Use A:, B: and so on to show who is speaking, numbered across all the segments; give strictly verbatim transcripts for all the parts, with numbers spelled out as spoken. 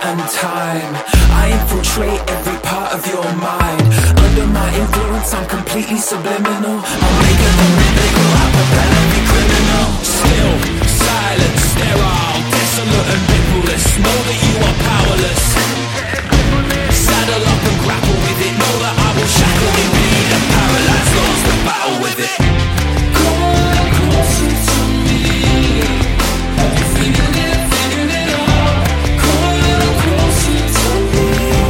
A: and time. I infiltrate every part of your mind. Under my influence, I'm completely subliminal. I'm making them biblical, I propel every criminal. Still, silent, sterile, desolate and bibulous. Know that you are powerless. Saddle up and grapple with it. Know that I will shackle, impede and paralyze those that battle with it. Come closer to me. Have you figured it, figured it out? Come closer to me.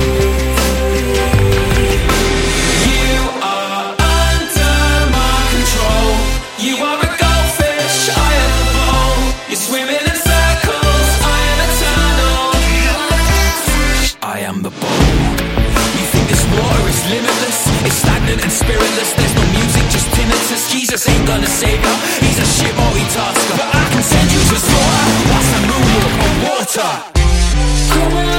A: You are under my control. You are a goldfish, I am a bowl. You're swimming in circles, I am eternal. I am the bowl. You think this water is limitless? It's stagnant and spiritless. There's no music, just tinnitus. Jesus ain't gonna save you. He's a shit multitasker, but I can send you to slaughter whilst I moonwalk on water. Come on.